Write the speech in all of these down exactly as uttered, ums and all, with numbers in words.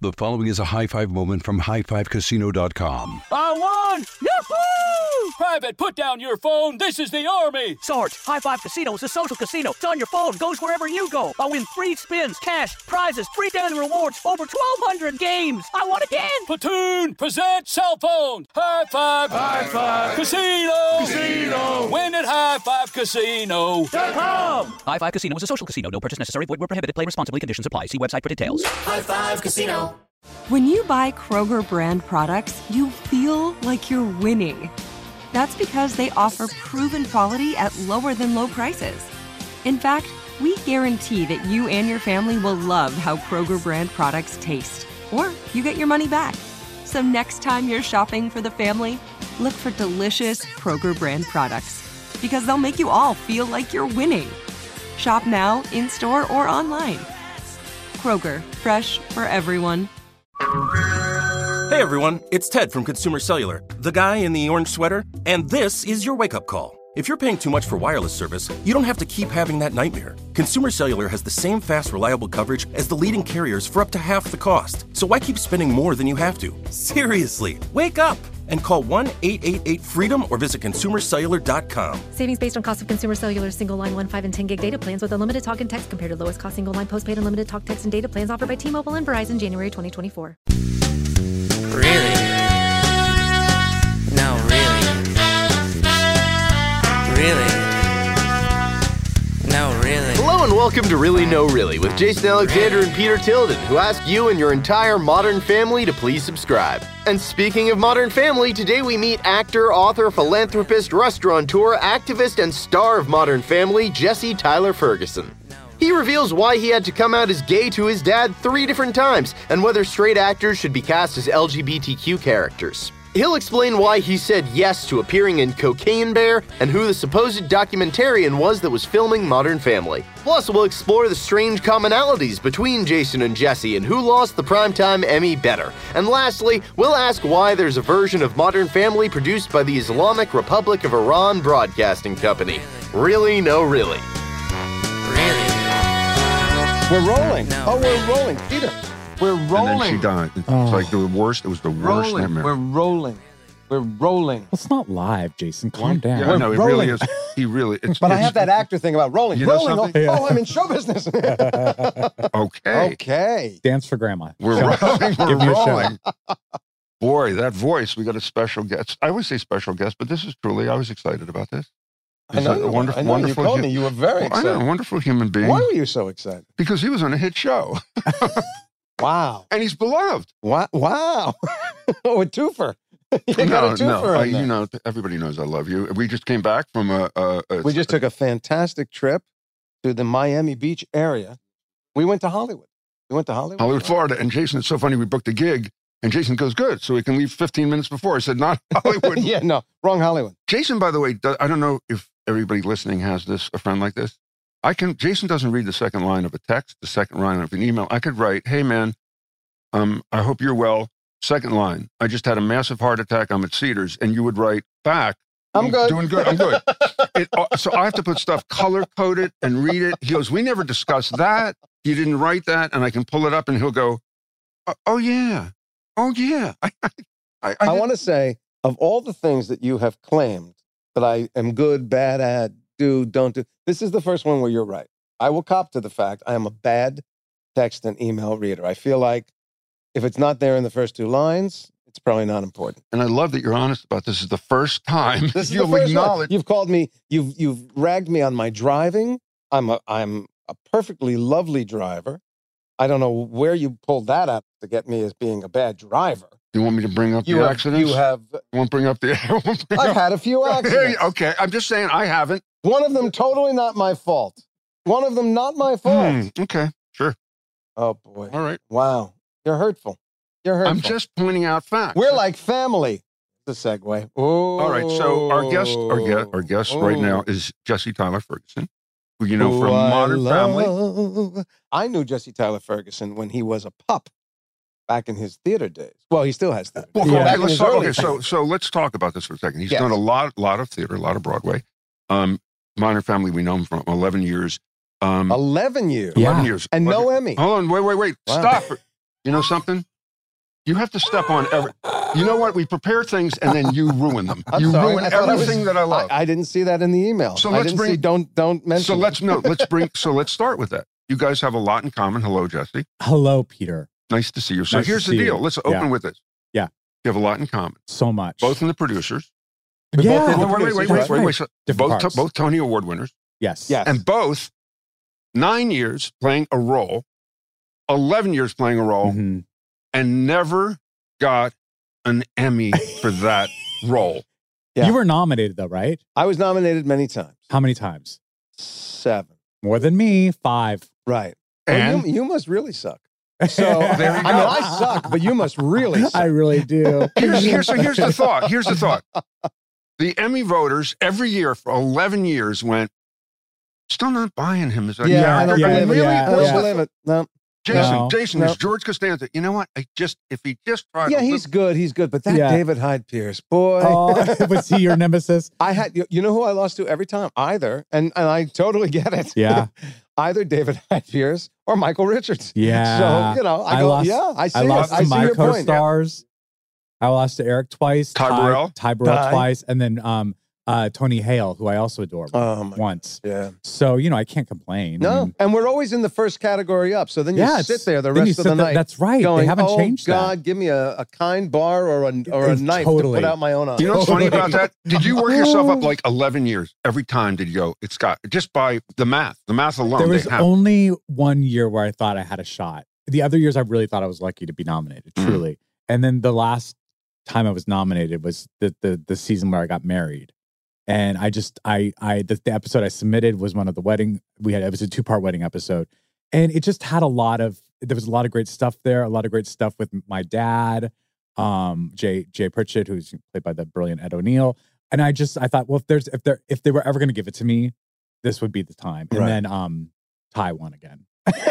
The following is a high five moment from high five casino dot com. I won! Yahoo! Private, put down your phone. This is the Army. Sarge, High Five Casino is a social casino. It's on your phone. Goes wherever you go. I win free spins, cash, prizes, free daily rewards, over twelve hundred games. I won again. Platoon, present cell phone. High Five. High Five. Casino. Casino. Win at high five casino dot com. High Five Casino is a social casino. No purchase necessary. Void where prohibited. Play responsibly. Conditions apply. See website for details. High Five Casino. When you buy Kroger brand products, you feel like you're winning. That's because they offer proven quality at lower than low prices. In fact, we guarantee that you and your family will love how Kroger brand products taste, or you get your money back. So next time you're shopping for the family, look for delicious Kroger brand products, because they'll make you all feel like you're winning. Shop now, in-store, or online. Kroger, fresh for everyone. Hey everyone, it's Ted from Consumer Cellular, the guy in the orange sweater, and this is your wake-up call. If you're paying too much for wireless service, you don't have to keep having that nightmare. Consumer Cellular has the same fast, reliable coverage as the leading carriers for up to half the cost. So why keep spending more than you have to? Seriously, wake up and call one eight eight eight freedom or visit consumer cellular dot com. Savings based on cost of Consumer Cellular single line one, five, and ten gig data plans with unlimited talk and text compared to lowest cost single line postpaid unlimited talk, text, and data plans offered by T-Mobile and Verizon January twenty twenty-four. Really? No, really? Really? No, really? Hello and welcome to Really No Really with Jason Alexander and Peter Tilden, who ask you and your entire Modern family to please subscribe. And speaking of Modern Family, today we meet actor, author, philanthropist, restaurateur, activist, and star of Modern Family, Jesse Tyler Ferguson. He reveals why he had to come out as gay to his dad three different times, and whether straight actors should be cast as L G B T Q characters. He'll explain why he said yes to appearing in Cocaine Bear, and who the supposed documentarian was that was filming Modern Family. Plus, we'll explore the strange commonalities between Jason and Jesse and who lost the Primetime Emmy better. And lastly, we'll ask why there's a version of Modern Family produced by the Islamic Republic of Iran Broadcasting Company. Really No Really. Really? We're rolling. No. Oh, we're rolling. Peter, we're rolling. And then she died. It's Oh. like the worst. It was the worst rolling. nightmare. We're rolling. We're rolling. It's not live, Jason. Calm down. Yeah, I know, it rolling. really is. He really, it's. But I it's- have that actor thing about rolling. You know rolling. Oh, something? oh, I'm in show business. Okay. Okay. Dance for grandma. We're Show- rolling. We're Give me a show. rolling. Boy, that voice. We got a special guest. I always say special guest, but this is truly, I was excited about this. I He's know, a you were. wonderful, I know wonderful you told hu- me you were very Well, I excited. know, a wonderful human being. Why were you so excited? Because he was on a hit show. Wow. And he's beloved. Wow. Wow. Oh, a twofer. You got no, a twofer no. in I, there. you know, everybody knows I love you. We just came back from a. a, a We just took a fantastic trip to the Miami Beach area. We went to Hollywood. We went to Hollywood. Hollywood, Florida. And Jason, it's so funny. We booked a gig, and Jason goes, "Good, so we can leave fifteen minutes before." I said, "Not Hollywood." Yeah, no, wrong Hollywood. Jason, by the way, do- I don't know if everybody listening has this, a friend like this. I can. Jason doesn't read the second line of a text, the second line of an email. I could write, "Hey, man, um, I hope you're well." Second line, I just had a massive heart attack. I'm at Cedars, and you would write back, I'm good. Doing good. I'm good." It, uh, so I have to put stuff color coded and read it. He goes, "We never discussed that. You didn't write that," and I can pull it up, and he'll go, "Oh, oh yeah, oh yeah." I, I, I, I want to say, of all the things that you have claimed that I am good, bad at, do, don't do, this is the first one where you're right. I will cop to the fact I am a bad text and email reader. I feel like if it's not there in the first two lines, it's probably not important. And I love that you're honest about this. This is the first time This is you'll the first acknowledge. one. You've called me, you've you've ragged me on my driving. I'm a I'm a perfectly lovely driver. I don't know where you pulled that up to get me as being a bad driver. You want me to bring up You the have, accidents? you have. I won't bring up the. I won't bring I've up- had a few accidents. Okay, I'm just saying I haven't. One of them totally not my fault. One of them not my fault. Hmm, okay, sure. Oh boy. All right. Wow. You're hurtful. You're hurtful. I'm just pointing out facts. We're like family. The segue. Ooh. All right. So our guest, our guest, our guest right now is Jesse Tyler Ferguson, who you know Who from I Modern Family. love. I knew Jesse Tyler Ferguson when he was a pup back in his theater days. Well, he still has theater. Well, days. okay, Back in let's his talk, early okay, so days. so let's talk about this for a second. He's Yes. done a lot, lot of theater, a lot of Broadway. Um, Modern Family, we know him from eleven years. Um, eleven years. eleven years. And no eleven Emmy. Hold on, wait, wait, wait. Wow. Stop. You know something? You have to step on every. You know what? We prepare things and then you ruin them. I'm you sorry. ruin I thought I everything was- that I love. I, I didn't see that in the email. So I let's didn't bring- see, don't don't mention. So let's it. no. Let's bring. So let's start with that. You guys have a lot in common. Hello, Jesse. Hello, Peter. Nice to see you. So Nice to here's the see deal. you. Let's open Yeah. with this. Yeah. You have a lot in common. So much. Both in the producers. We Yeah. both did the Oh, wait, wait, wait, producers, wait, wait, right? wait. So Different both, parts. both Tony Award winners, Yes. Yes. and both nine years playing a role, eleven years playing a role, Mhm. and never got an Emmy for that role. Yeah. You were nominated though, right? I was nominated many times. How many times? Seven. More than me. Five. Right. And Well, you, you must really suck. So There you I mean, go. I suck, but you must really suck. I really do. here's, here's, so here's the thought. Here's the thought. The Emmy voters every year for eleven years went, still not buying him as a yeah, I don't Yeah, believe it. really? yeah, I don't What's the- believe it. No. Jason, No. Jason, No. is George Costanza. You know what? I just, if he just tried. Yeah, a he's little- good. He's good. But that Yeah. David Hyde Pierce, boy. Oh, was he your nemesis? I had, you, you know who I lost to every time? Either, and, and I totally get it. Yeah. Either David Hyde Pierce or Michael Richards. Yeah. So, you know, I, I go, lost- yeah, I see I it. lost I to see my your point. co-stars. I lost to Eric twice. Ty Burrell? Ty Burrell Ty. twice. And then um, uh, Tony Hale, who I also adore, Oh, my once. Yeah. So, you know, I can't complain. I No, mean, and we're always in the first category up. So then you yeah, sit it's- there the then you rest of sit the there- night. That's right. Going, they haven't oh, changed God, that. give me a, a kind bar or a, or a It's knife totally- to put out my own eye. You know what's funny about that? Did you work yourself up like eleven years? Every time did you go, it's got, just by the math, the math alone. There they was have. only one year where I thought I had a shot. The other years, I really thought I was lucky to be nominated, Mm. truly. And then the last time I was nominated was the the, the season where I got married. And I just, I, I, the, the episode I submitted was one of the wedding, we had, it was a two part wedding episode. And it just had a lot of, there was a lot of great stuff there, a lot of great stuff with my dad, um, Jay, Jay Pritchett, who's played by the brilliant Ed O'Neill. And I just, I thought, well, if there's, if there, if they were ever going to give it to me, this would be the time. And Right. then, um, Ty won again.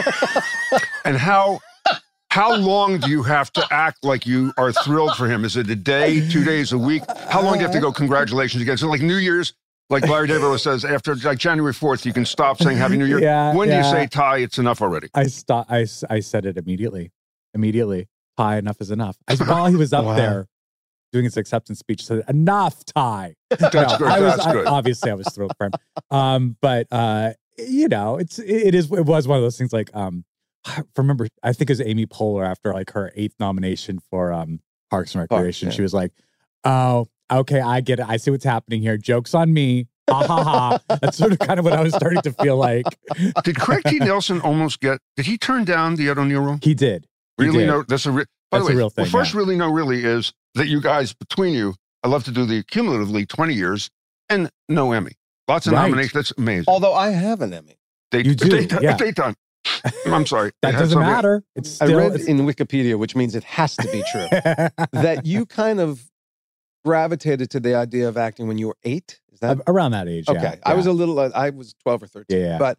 And how how long do you have to act like you are thrilled for him? Is it a day, two days, a week? How long do you have to go, congratulations again? So like New Year's, like Larry David always says, after like January fourth, you can stop saying Happy New Year. Yeah, when do you yeah. say, Ty, it's enough already? I stopped. I, s- I said it immediately. Immediately. Ty, enough is enough. I, while he was up Wow. there doing his acceptance speech, said, enough, Ty. That's good. I was, That's I- good. obviously, I was thrilled for him. Um, but uh, you know, it's it is it was one of those things. Like, um, I remember, I think it was Amy Poehler after like her eighth nomination for um Parks and Recreation. yeah. She was like, "Oh, okay, I get it. I see what's happening here. Joke's on me." Ha ha ha. That's sort of kind of what I was starting to feel like. Did Craig T. Nelson almost get, did he turn down the Ed O'Neill role? He did. He Really? did. No, that's a, re- by That's the a way, real thing, well, first yeah. really no really is that you guys, between you, I love to do the cumulatively twenty years and no Emmy. Lots of Right. nominations. That's amazing. Although I have an Emmy. They, You if do, Daytime, yeah. if Daytime. I'm sorry. That It has doesn't something- matter. It's I still read it's- in Wikipedia, which means it has to be true, that you kind of gravitated to the idea of acting when you were eight. Is that around that age. okay? Yeah. I was yeah. a little. Uh, I was twelve or thirteen. Yeah, yeah. But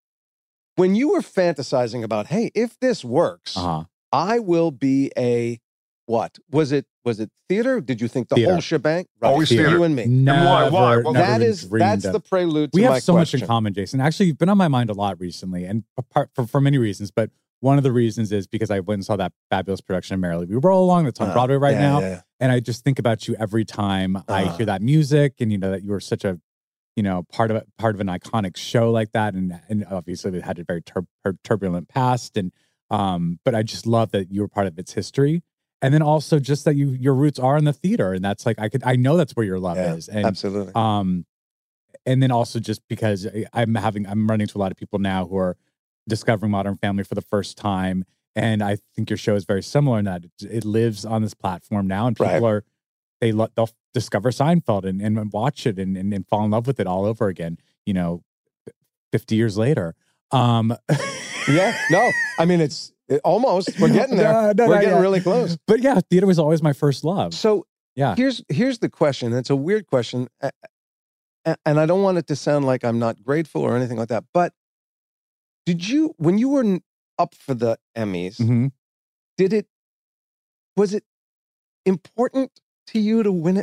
when you were fantasizing about, hey, if this works, uh-huh. I will be a what? Was it? Was it theater? Did you think the Theater. whole shebang? Always You theater. and me. Never, why? Why? Well, never That even is dreamed that's of- the prelude to We my have so question. much in common, Jason. Actually, you've been on my mind a lot recently, and apart for, for many reasons. But one of the reasons is because I went and saw that fabulous production of Merrily We Roll Along that's on Uh, Broadway right yeah, now, yeah. and I just think about you every time I Uh. hear that music, and you know that you were such a, you know, part of a, part of an iconic show like that, and and obviously it had a very tur- tur- turbulent past, and um, but I just love that you were part of its history. And then also just that you your roots are in the theater, and that's like I could I know that's where your love Yeah, is, and Absolutely. um, and then also just because I- I'm having I'm running to a lot of people now who are discovering Modern Family for the first time, and I think your show is very similar in that it, it lives on this platform now, and people Right. are they lo- they'll discover Seinfeld and, and watch it and, and and fall in love with it all over again. You know, fifty years later. Um, yeah. No. I mean, it's it, almost. We're getting there. No, no, we're not getting yet. really close. But yeah, theater was always my first love. So Yeah. here's here's the question. It's a weird question, a- a- and I don't want it to sound like I'm not grateful or anything like that. But did you, when you were n- up for the Emmys, Mhm. did it was it important to you to win it?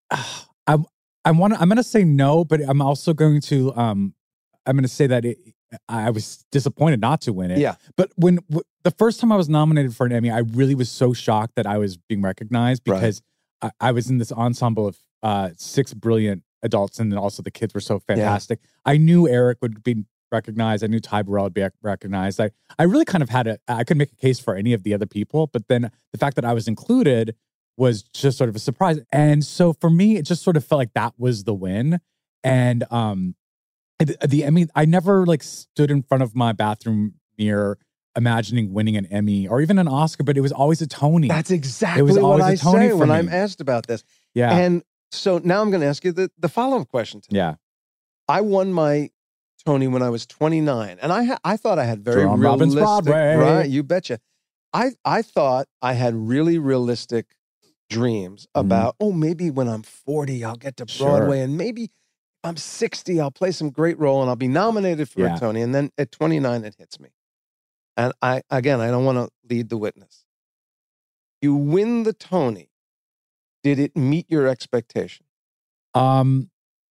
I'm I want I'm going to say no, but I'm also going to um I'm going to say that it, I was disappointed not to win it. Yeah. But when w- the first time I was nominated for an Emmy, I really was so shocked that I was being recognized because I, I was in this ensemble of uh, six brilliant adults, and then also the kids were so fantastic. Yeah. I knew Eric would be recognized. I knew Ty Burrell would be recognized. I, I really kind of had a, I couldn't make a case for any of the other people, but then the fact that I was included was just sort of a surprise. And so for me, it just sort of felt like that was the win. And um, the, the Emmy, I never like stood in front of my bathroom mirror imagining winning an Emmy or even an Oscar, but it was always a Tony. That's exactly it was what I a Tony say when me. I'm asked about this. Yeah. And so now I'm going to ask you the, the follow-up question. Today. Yeah. I won my Tony when I was twenty-nine, and I ha- I thought I had very Jerome realistic, Robbins Broadway. right? You betcha. I I thought I had really realistic dreams about, mm-hmm. oh, maybe when I'm forty, I'll get to Broadway, sure. and maybe I'm sixty, I'll play some great role, and I'll be nominated for yeah. a Tony. And then at twenty-nine, it hits me, and I again, I don't want to lead the witness. You win the Tony. Did it meet your expectation? Um.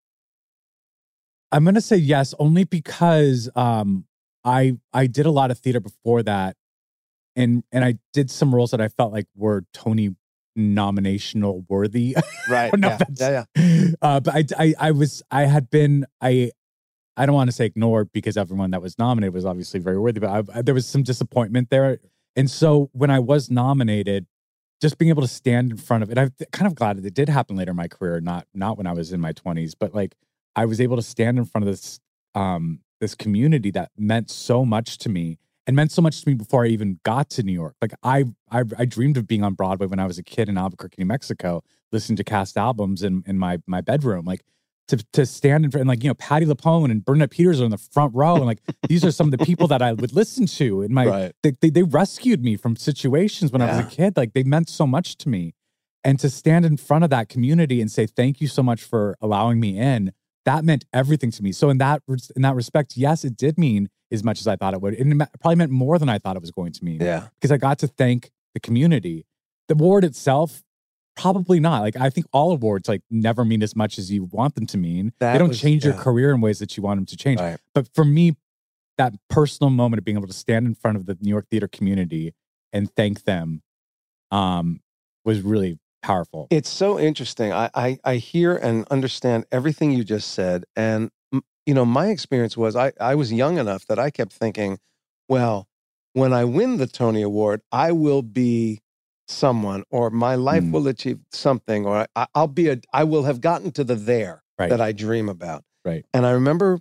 I'm going to say yes, only because um, I I did a lot of theater before that, and and I did some roles that I felt like were Tony nominational worthy. Right. no yeah. offense. yeah. Yeah. Uh, but I, I I was I had been I I don't want to say ignored because everyone that was nominated was obviously very worthy, but I, I, there was some disappointment there, and so when I was nominated, just being able to stand in front of it, I'm kind of glad that it did happen later in my career, not not when I was in my twenties, but like. I was able to stand in front of this um, this community that meant so much to me and meant so much to me before I even got to New York. Like I, I, I dreamed of being on Broadway when I was a kid in Albuquerque, New Mexico, listening to cast albums in, in my my bedroom. Like to to stand in front, and like you know, Patti LuPone and Bernadette Peters are in the front row, and like these are some of the people that I would listen to. And my right. they, they they rescued me from situations when yeah. I was a kid. Like they meant so much to me, and to stand in front of that community and say thank you so much for allowing me in. That meant everything to me. So in that in that respect, yes, it did mean as much as I thought it would. It probably meant more than I thought it was going to mean. Yeah. Because I got to thank the community. The award itself, probably not. Like I think all awards like never mean as much as you want them to mean. That they don't was, change yeah. your career in ways that you want them to change. Right. But for me, that personal moment of being able to stand in front of the New York theater community and thank them um, was really powerful. It's so interesting. I, I I hear and understand everything you just said. And, you know, my experience was I, I was young enough that I kept thinking, well, when I win the Tony Award, I will be someone, or my life mm. will achieve something, or I, I'll be a, I will have gotten to the there right. that I dream about. Right. And I remember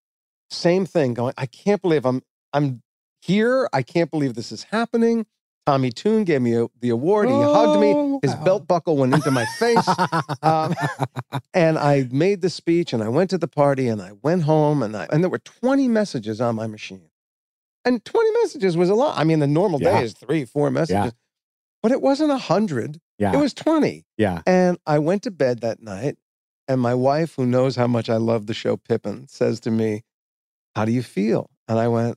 same thing going, I can't believe I'm, I'm here. I can't believe this is happening. Tommy Toon gave me a, the award. He oh, hugged me. His wow. belt buckle went into my face. um, and I made the speech, and I went to the party, and I went home, and I, and there were twenty messages on my machine. And twenty messages was a lot. I mean, the normal yeah. day is three, four messages. Yeah. But it wasn't a hundred. Yeah. It was twenty. Yeah. And I went to bed that night, and my wife, who knows how much I love the show Pippin, says to me, how do you feel? And I went,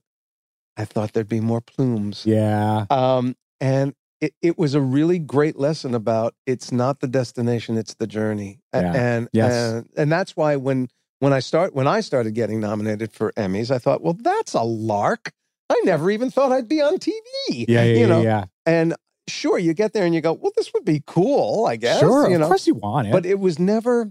I thought there'd be more plumes. Yeah. Um, and it, it was a really great lesson about it's not the destination, it's the journey. Yeah. And, yes. and and that's why when when I start when I started getting nominated for Emmys, I thought, well, that's a lark. I never even thought I'd be on T V. Yeah, yeah, you know? yeah. And sure, you get there and you go, well, this would be cool, I guess. Sure, you of know? course you want it. But it was never.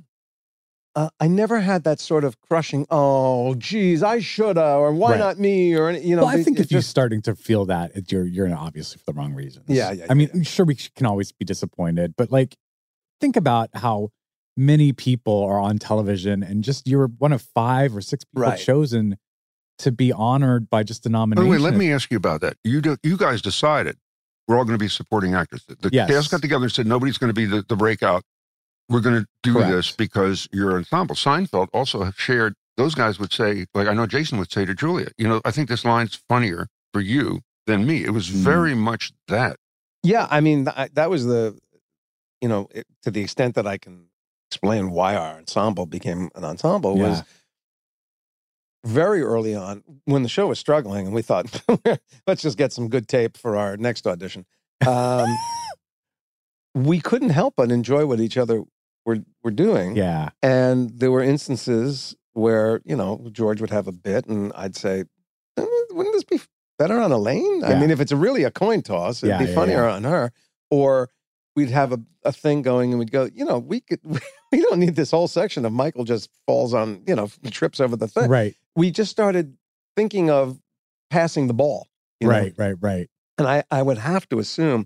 Uh, I never had that sort of crushing, oh, geez, I shoulda, or why right. not me, or, you know. Well, I think if just, you're starting to feel that, it, you're you're obviously for the wrong reasons. Yeah, yeah. I mean, yeah. sure, we can always be disappointed, but like, think about how many people are on television, and just you're one of five or six people right. chosen to be honored by just a nomination. By the way, let me ask you about that. You do, you guys decided we're all going to be supporting actors. The yes. cast got together and said nobody's going to be the, the breakout. We're going to do Correct. this because you're an ensemble. Seinfeld also have shared, those guys would say, like I know Jason would say to Julia, you know, I think this line's funnier for you than me. It was very mm. much that. Yeah, I mean, th- that was the, you know, it, to the extent that I can explain why our ensemble became an ensemble yeah. was very early on when the show was struggling and we thought, let's just get some good tape for our next audition. Um, we couldn't help but enjoy what each other were were doing. Yeah. And there were instances where, you know, George would have a bit and I'd say, wouldn't this be better on Elaine? Yeah. I mean, if it's really a coin toss, it'd Yeah, be yeah, funnier yeah. on her. Or we'd have a, a thing going and we'd go, you know, we could, we don't need this whole section of Michael just falls on, you know, trips over the thing. Right. We just started thinking of passing the ball. You know? Right, right, right. And I, I would have to assume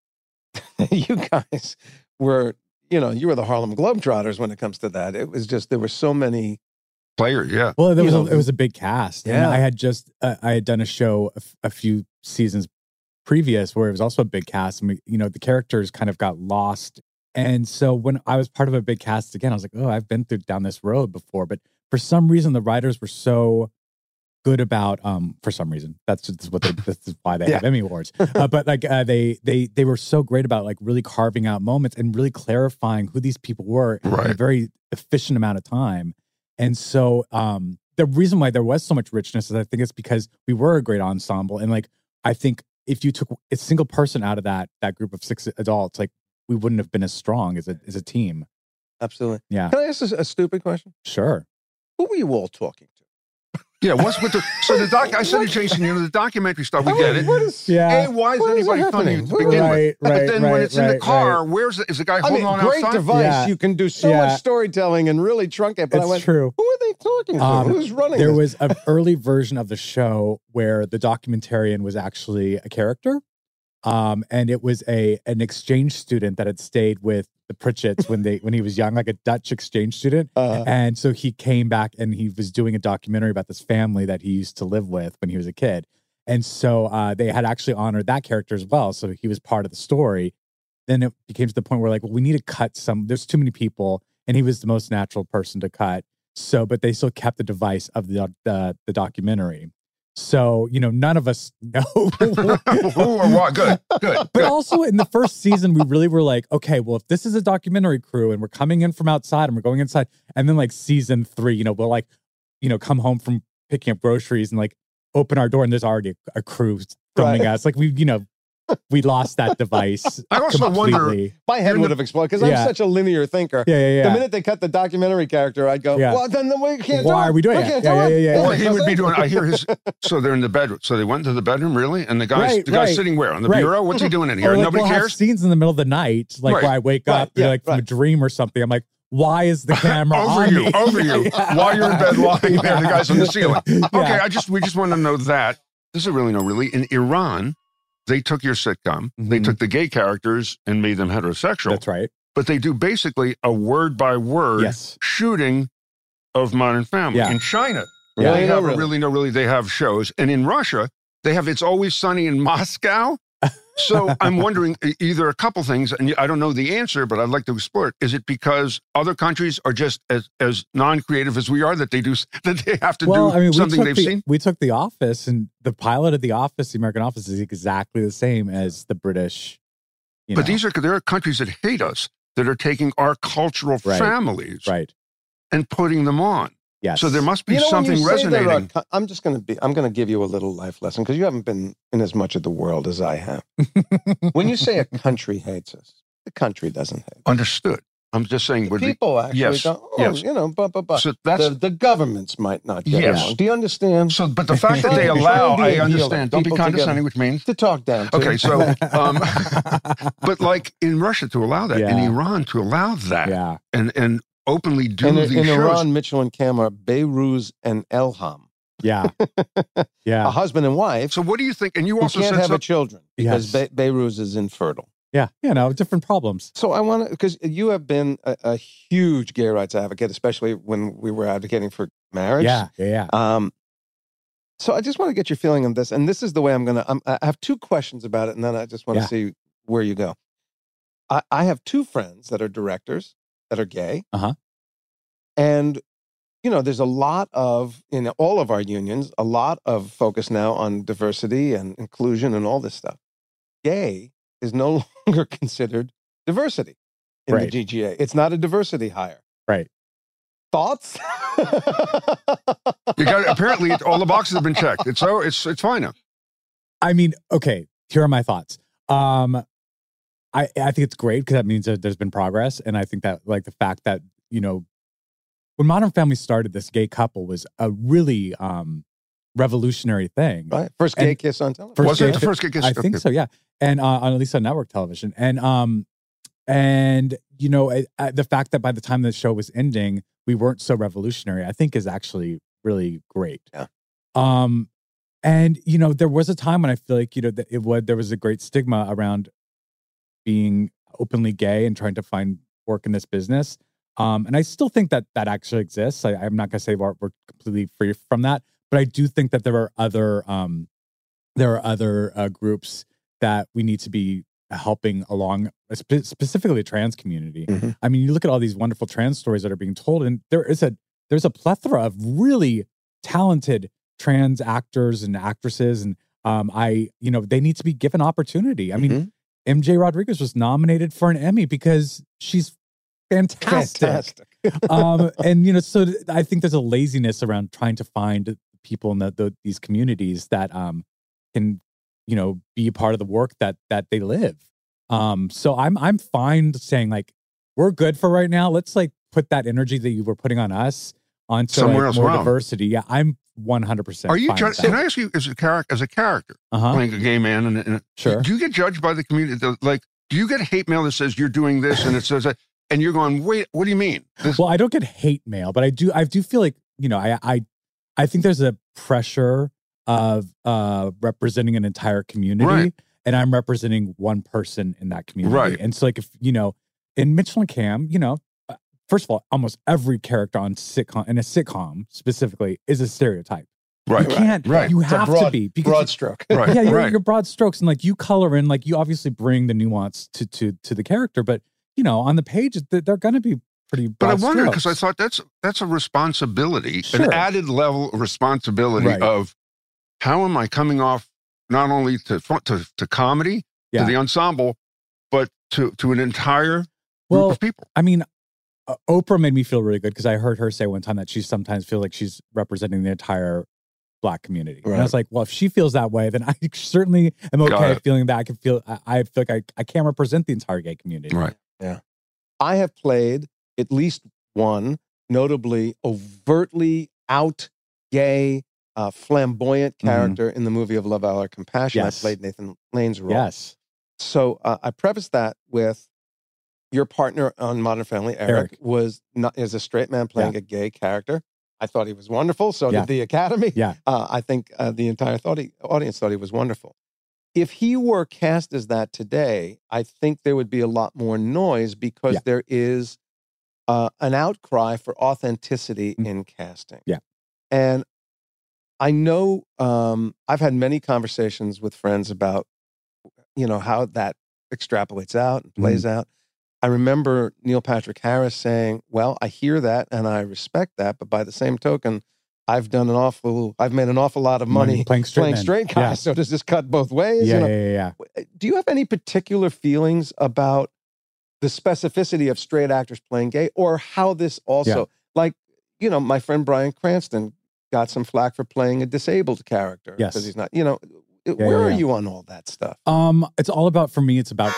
you guys were, you know, you were the Harlem Globetrotters when it comes to that. It was just, there were so many players, yeah. Well, there You was know, a, it was a big cast. Yeah. And I had just, uh, I had done a show a, f- a few seasons previous where it was also a big cast. And we, you know, the characters kind of got lost. And so when I was part of a big cast again, I was like, oh, I've been through down this road before. But for some reason, the writers were so good about, um, for some reason, that's just what they, this is why they Yeah. have Emmy Awards. Uh, but like uh, they, they, they were so great about like really carving out moments and really clarifying who these people were in a Right. very efficient amount of time. And so um, the reason why there was so much richness is I think it's because we were a great ensemble. And like, I think if you took a single person out of that, that group of six adults, like we wouldn't have been as strong as a, as a team. Absolutely. Yeah. Can I ask a, a stupid question? Sure. Who were you all talking to? Yeah, what's with the so the doc? I said to Jason, you know, the documentary stuff. We get it. What is, Yeah. A, why is What is anybody funny happening? to begin Right, with? right, but then when right, it's in the right, car, right. where's the, is the guy I holding mean, on great outside? device. Yeah. You can do so Yeah. much storytelling and really trunk it. But I It's went, true. who are they talking to? Um, Who's running There this? was an early version of the show where the documentarian was actually a character. Um, and it was a an exchange student that had stayed with the Pritchett's when they when he was young, like a Dutch exchange student. Uh, And so he came back and he was doing a documentary about this family that he used to live with when he was a kid. And so uh, they had actually honored that character as well. So he was part of the story. Then it became to the point where like, well, we need to cut some, there's too many people. And he was the most natural person to cut. So, but they still kept the device of the the, the documentary. So, you know, none of us know. Who or what? Good, good. But also in the first season, we really were like, okay, well, if this is a documentary crew and we're coming in from outside and we're going inside, and then like season three, you know, we'll like, you know, come home from picking up groceries and like open our door and there's already a, a crew filming Right. us. Like we, you know, we lost that device. I also wonder- completely. My head in would the- have exploded because Yeah. I'm such a linear thinker. Yeah, yeah, yeah. The minute they cut the documentary character, I'd go, Yeah. well, then we can't do Why it. are we doing We it? can't Yeah, do yeah, it. yeah, yeah. Or That he makes would no be sense. doing. I hear his. So they're in the bedroom. So they went to the bedroom, really, and the guy's Right, the guy's right. sitting where on the Right. bureau. What's he doing in here? Or like Nobody we'll have cares. scenes in the middle of the night, like Right. where I wake Right, up, yeah, like from a right. dream or something. I'm like, why is the camera over on you, me? over you, while you're in bed lying there, the guy's on the ceiling. Okay, Yeah. I just we just want to know that this is really no really in Iran. They took your sitcom, they Mhm. took the gay characters and made them heterosexual. That's right. But they do basically a word by word Yes. shooting of Modern Family. Yeah. In China, Really? they No, have a really? really no really they have shows, and in Russia they have It's Always Sunny in Moscow. So I'm wondering e- either a couple things, and I don't know the answer, but I'd like to explore it. Is it because other countries are just as, as non-creative as we are that they do s- that they have to Well, do I mean, we something took they've the, seen? we took The Office, and the pilot of The Office, the American Office, is exactly the same as the British. You But know. these are there are countries that hate us that are taking our cultural Right. families right. and putting them on. Yes. So there must be You know, when something you say there are resonating. co- I'm just going to be, I'm going to give you a little life lesson because you haven't been in as much of the world as I have. When you say a country hates us, the country doesn't hate us. Understood. I'm just saying. Would People actually yes, go, oh, yes. you know, but, but, but. So that's the, the governments might not get Yes. along. Do you understand? so. But the fact that they Trying- allow, trying to I heal understand. Don't be people condescending, together. which means To talk down to. okay. So, um, but like in Russia to allow that, in Yeah. Iran to allow that, Yeah. and and openly do in, these in shows. Iran, Mitchell and Cam are Beiruz and Elham, Yeah. a Yeah. husband and wife So what do you think? And you who also can't said have a some- children because Yes. Be- Beiruz is infertile. Yeah. You know, different problems. So I want to, because you have been a, a huge gay rights advocate, especially when we were advocating for marriage. Yeah. Yeah. Yeah. Um, so I just want to get your feeling on this, and this is the way I'm going to. I have two questions about it, and then I just want to Yeah. see where you go. I, I have two friends that are directors that are gay, Uh-huh. and you know, there's a lot of in all of our unions, a lot of focus now on diversity and inclusion and all this stuff. Gay is no longer considered diversity in Right. the G G A. It's not a diversity hire. Right. Thoughts? you got apparently all the boxes have been checked. It's so it's it's fine now. I mean, okay, here are my thoughts. Um, I, I think it's great because that means that there's been progress. And I think that like the fact that, you know, when Modern Family started, this gay couple was a really um, revolutionary thing. Right. First gay And kiss on television. first Was gay it the ki- first gay kiss? I think Okay. so, yeah. And uh, on at least on network television. And um, and you know, I, I, the fact that by the time the show was ending, we weren't so revolutionary, I think is actually really great. Yeah. Um, and you know, there was a time when I feel like you know that it would there was a great stigma around being openly gay and trying to find work in this business. Um, and I still think that that actually exists. I, I'm not going to say we're, we're completely free from that, but I do think that there are other um, there are other uh, groups that we need to be helping along, spe- specifically the trans community. Mm-hmm. I mean, you look at all these wonderful trans stories that are being told, and there is a there's a plethora of really talented trans actors and actresses, and um, I you know they need to be given opportunity. I mean, Mhm. M J Rodriguez was nominated for an Emmy because she's fantastic. Fantastic. um, and you know, so th- I think there's a laziness around trying to find people in the, the, these communities that um, can, you know, be a part of the work that that they live. Um, so I'm I'm fine saying like we're good for right now. Let's like put that energy that you were putting on us onto Somewhere like, else more around. diversity. Yeah, I'm one hundred percent. Are you fine judged? with Can that. I ask you, as a character, as a character Uh-huh. playing a gay man, and, and Sure. do you get judged by the community? The- Like, do you get hate mail that says you're doing this and it says that, and you're going, wait, what do you mean? This, Well, I don't get hate mail, but I do. I do feel like you know, I I I think there's a pressure of uh, representing an entire community, Right. and I'm representing one person in that community. Right. And so, like, if you know, in Mitchell and Cam, you know, uh, first of all, almost every character on sitcom in a sitcom specifically is a stereotype. right, You can't. right. You It's a have broad, to be because broad stroke. Right. yeah, you're, right. you're broad strokes, and like you color in, like you obviously bring the nuance to to to the character, but you know, on the page, they're, they're going to be pretty. But I broad wonder because I strokes. thought that's that's a responsibility, Sure. an added level of responsibility Right. of how am I coming off not only to to, to comedy, Yeah. to the ensemble, but to to an entire group Well, of people. I mean, uh, Oprah made me feel really good because I heard her say one time that she sometimes feels like she's representing the entire Black community. And I Right. was like, well, if she feels that way, then I certainly am Got okay it. feeling that I can feel, I, I feel like I, I can't represent the entire gay community. Right. I have played at least one, notably overtly out gay, uh, flamboyant character in the movie of Love, Valor, Compassion. Mm-hmm. Yes. I played Nathan Lane's role. Yes. So uh, I preface that with your partner on Modern Family, Eric, Eric. was not is a straight man playing Yeah. a gay character. I thought he was wonderful. So Yeah. did the Academy. Yeah. Uh, I think uh, the entire thought he, audience thought he was wonderful. If he were cast as that today, I think there would be a lot more noise because Yeah. there is uh, an outcry for authenticity Mm. in casting. Yeah. And I know um, I've had many conversations with friends about, you know, how that extrapolates out and plays Mm-hmm. out. I remember Neil Patrick Harris saying, well, I hear that and I respect that, but by the same token, I've done an awful, I've made an awful lot of money playing straight playing men. straight guys. Yeah. So does this cut both ways? Yeah, You know, yeah, yeah, yeah. do you have any particular feelings about the specificity of straight actors playing gay, or how this also, Yeah. like, you know, my friend Bryan Cranston got some flack for playing a disabled character Yes. because he's not, you know, Yeah, where yeah, are yeah. you on all that stuff? Um, it's all about, for me, it's about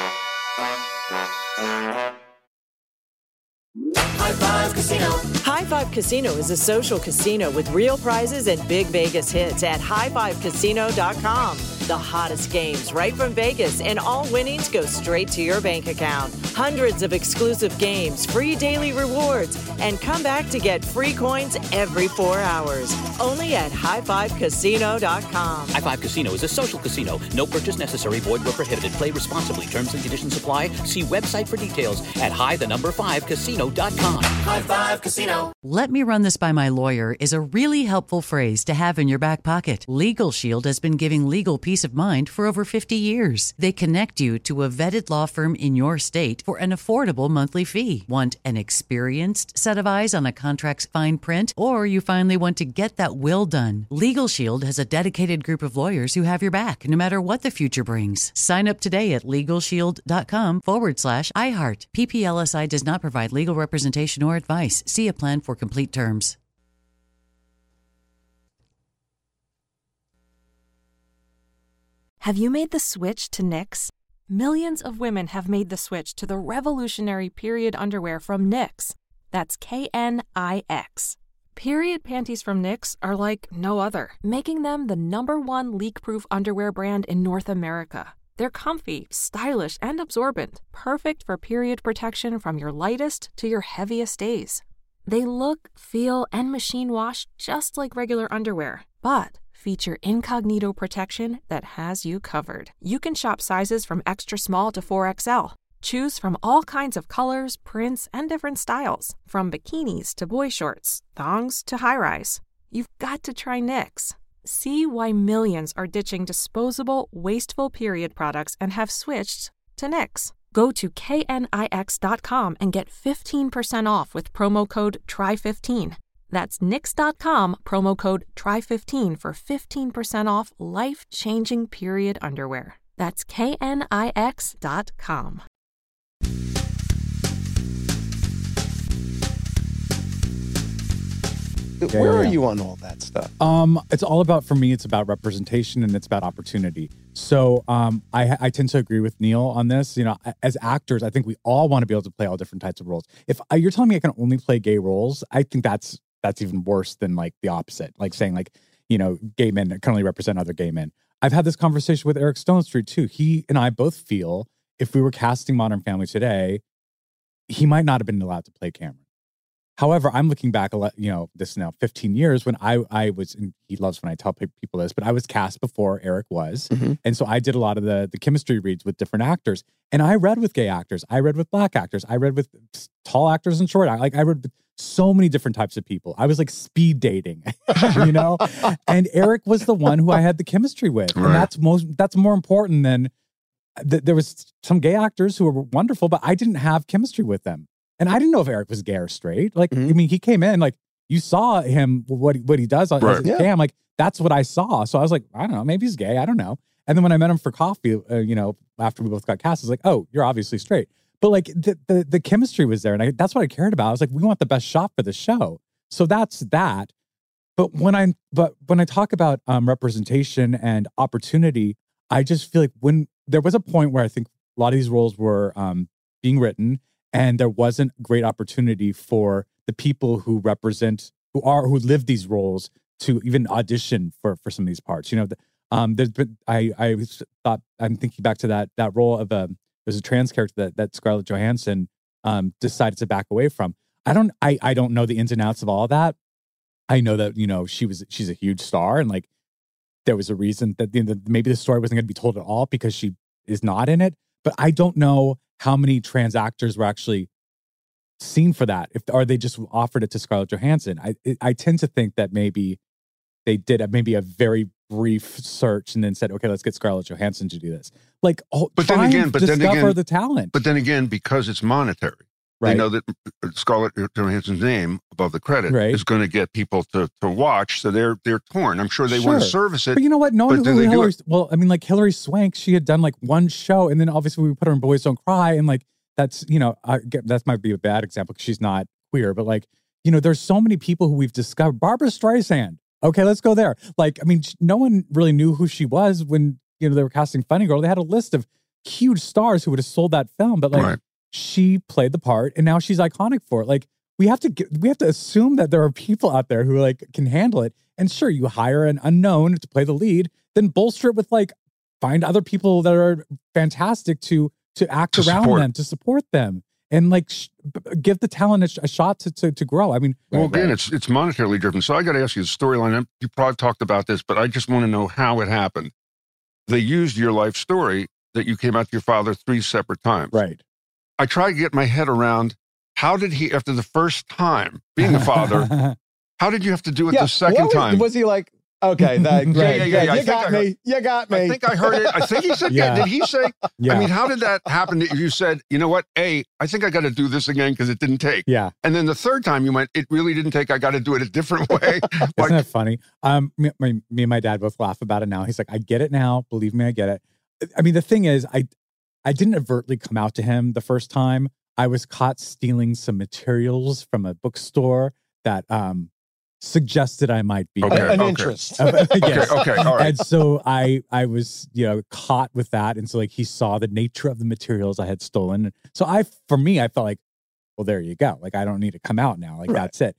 High Five Casino. High Five Casino is a social casino with real prizes and big Vegas hits at high five casino dot com. The hottest games right from Vegas, and all winnings go straight to your bank account. Hundreds of exclusive games, free daily rewards, and come back to get free coins every four hours. Only at high five casino dot com. High Five Casino is a social casino. No purchase necessary. Void where prohibited. Play responsibly. Terms and conditions apply. See website for details at high the number five casino dot com. High Five Casino. Let me run this by my lawyer is a really helpful phrase to have in your back pocket. Legal Shield has been giving legal peace of mind for over fifty years. They connect you to a vetted law firm in your state for an affordable monthly fee. Want an experienced set of eyes on a contract's fine print? Or you finally want to get that will done? Legal Shield has a dedicated group of lawyers who have your back no matter what the future brings. Sign up today at LegalShield.com forward slash iHeart. P P L S I does not provide legal representation or advice. See a plan for complete terms. Have you made the switch to Knix? Millions of women have made the switch to the revolutionary period underwear from Knix. That's K N I X. Period panties from Knix are like no other, making them the number one leak-proof underwear brand in North America. They're comfy, stylish, and absorbent, perfect for period protection from your lightest to your heaviest days. They look, feel, and machine wash just like regular underwear, but feature incognito protection that has you covered. You can shop sizes from extra small to four X L. Choose from all kinds of colors, prints, and different styles, from bikinis to boy shorts, thongs to high-rise. You've got to try Knix. See why millions are ditching disposable, wasteful period products and have switched to Knix. Go to K N I X dot com and get fifteen percent off with promo code T R Y fifteen. That's Knix dot com, promo code T R Y fifteen for fifteen percent off life-changing period underwear. That's K N I X dot com. Yeah, Where yeah, are yeah. you on all that stuff? Um, it's all about, for me, it's about representation and it's about opportunity. So um, I, I tend to agree with Neil on this. You know, as actors, I think we all want to be able to play all different types of roles. If uh, you're telling me I can only play gay roles, I think that's that's even worse than like the opposite. Like saying like, you know, gay men can only represent other gay men. I've had this conversation with Eric Stonestreet too. He and I both feel if we were casting Modern Family today, he might not have been allowed to play Cameron. However, I'm looking back, a lot, you know, this now fifteen years when I I was, and he loves when I tell people this, but I was cast before Eric was. Mm-hmm. And so I did a lot of the, the chemistry reads with different actors. And I read with gay actors. I read with black actors. I read with tall actors and short actors. Like I read with so many different types of people. I was like speed dating, you know? And Eric was the one who I had the chemistry with. Right. And that's most, that's more important than, th- there was some gay actors who were wonderful, but I didn't have chemistry with them. And I didn't know if Eric was gay or straight. Like, Mm-hmm. I mean, he came in, like, you saw him, what what he does on Right. as a Yeah. cam. Like, that's what I saw. So I was like, I don't know, maybe he's gay. I don't know. And then when I met him for coffee, uh, you know, after we both got cast, I was like, oh, you're obviously straight. But like, the the, the chemistry was there. And I, that's what I cared about. I was like, we want the best shot for the show. So that's that. But when I but when I talk about um, representation and opportunity, I just feel like when there was a point where I think a lot of these roles were um, being written, and there wasn't great opportunity for the people who represent, who are, who live these roles to even audition for for some of these parts. You know, the, um, there's been, I I thought, I'm thinking back to that that role of a, there's a trans character that that Scarlett Johansson um, decided to back away from. I don't, I I don't know the ins and outs of all of that. I know that, you know, she was, she's a huge star, and like there was a reason that, you know, maybe the story wasn't going to be told at all because she is not in it. But I don't know how many trans actors were actually seen for that. If or they just offered it to Scarlett Johansson. I I tend to think that maybe they did a, maybe a very brief search and then said, okay, let's get Scarlett Johansson to do this. Like, oh, But then try and again, but then discover again, the talent. But then again, because it's monetary, Right. they know that Scarlett Johansson's name above the credit Right. is going to get people to to watch. So they're they're torn. I'm sure they want to Sure. service it. But you know what? No but one do who they do Hillary. it? Well, I mean, like Hillary Swank, she had done like one show, and then obviously we put her in Boys Don't Cry, and like that's, you know, I get, that might be a bad example because she's not queer, but like, you know, there's so many people who we've discovered. Barbara Streisand. Okay, let's go there. Like, I mean, sh- no one really knew who she was when, you know, they were casting Funny Girl. They had a list of huge stars who would have sold that film, but like. Right. She played the part, and now she's iconic for it. Like, we have to get, we have to assume that there are people out there who like can handle it. And sure, you hire an unknown to play the lead, then bolster it with like find other people that are fantastic to to act To around support. them, to support them, and like sh- b- give the talent a, sh- a shot to, to to grow. I mean, Well, again, it's it's monetarily driven. So I got to ask you the storyline. You probably talked about this, but I just want to know how it happened. They used your life story that you came out to your father three separate times. Right. I try to get my head around how did he, after the first time being a father, how did you have to do it the second what was, time? Was he like, okay, that, Yeah, great, yeah, yeah, good, yeah. I you think got I me, heard- you got me. I think I heard it. I think he said, yeah. Yeah. Did he say? Yeah. I mean, how did that happen? That you said, you know what? A, I think I got to do this again because it didn't take. Yeah. And then the third time you went, it really didn't take. I got to do it a different way. Isn't Like, it funny? Um, me, my, me and my dad both laugh about it now. He's like, I get it now. Believe me, I get it. I mean, the thing is, I, I didn't overtly come out to him the first time. I was caught stealing some materials from a bookstore that um, suggested I might be Okay, gay. An okay. interest. Uh, yes. Okay, okay, all right. And so I I was, you know, caught with that. And so like he saw the nature of the materials I had stolen. So I, for me, I felt like, well, there you go. Like, I don't need to come out now. Like, Right. that's it.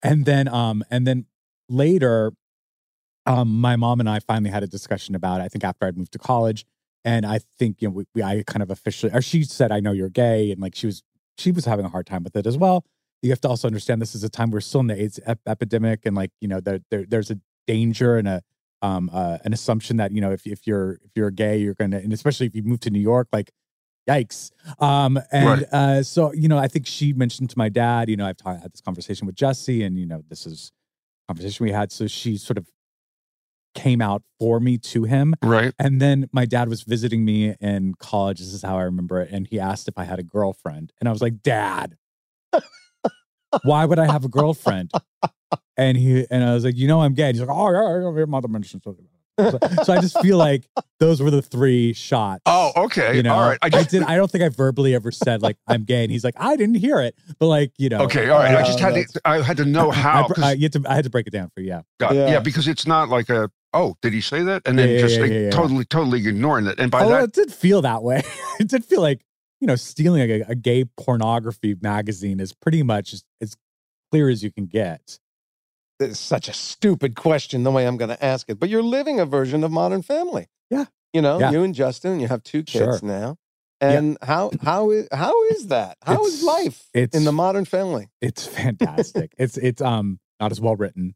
And then, um, and then later, um, my mom and I finally had a discussion about it. I think after I'd moved to college, and I think you know, we, we I kind of officially, or she said, "I know you're gay," and like she was, she was having a hard time with it as well. You have to also understand this is a time we're still in the AIDS ep- epidemic, and like you know, there, there there's a danger and a um uh, an assumption that you know if if you're if you're gay, you're gonna, and especially if you move to New York, like. Yikes. Um, and Right. uh, so, you know, I think she mentioned to my dad, you know, I've ta- had this conversation with Jesse, and, you know, this is a conversation we had. So she sort of came out for me to him. Right. And then my dad was visiting me in college. This is how I remember it. And he asked if I had a girlfriend. And I was like, Dad, why would I have a girlfriend? And he, and I was like, you know, I'm gay. And he's like, oh, yeah, your mother mentioned something. So, so I just feel like those were the three shots. Oh, okay. You know, All right. I I, just, did. I don't think I verbally ever said like I'm gay, and he's like, I didn't hear it, but like you know. okay. All right. I just uh, had to, I had to know how. I, 'cause- I, you had to, I had to break it down for you. Yeah. God, yeah. Yeah. because it's not like a, oh, did he say that? And then Yeah, yeah, just yeah, like, yeah, yeah. totally, totally ignoring it. And by Although that, it did feel that way. It did feel like you know stealing a, a gay pornography magazine is pretty much as, as clear as you can get. It's such a stupid question the way I'm going to ask it, but you're living a version of Modern Family. Yeah. You know, Yeah. you and Justin, you have two kids Sure. now. And how how is how is that? How is It's- life it's- in the Modern Family? It's fantastic. it's it's um not as well written,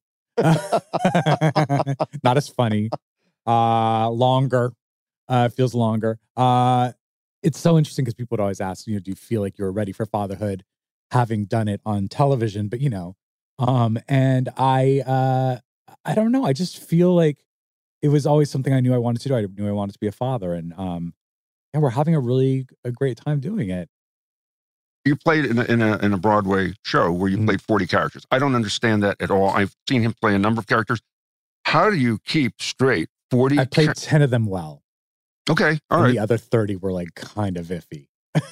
not as funny, uh, longer, uh, feels longer. Uh, it's so interesting because people would always ask, you know, do you feel like you're ready for fatherhood, having done it on television? But you know, um, and I uh, I don't know. I just feel like it was always something I knew I wanted to do. I knew I wanted to be a father, and um, and we're having a really a great time doing it. you played in a, in a, in a Broadway show where you Mhm. played forty characters. I don't understand that at all. I've seen him play a number of characters. How do you keep straight forty? I played char- ten of them well. okay. All and right. the other thirty were like kind of iffy.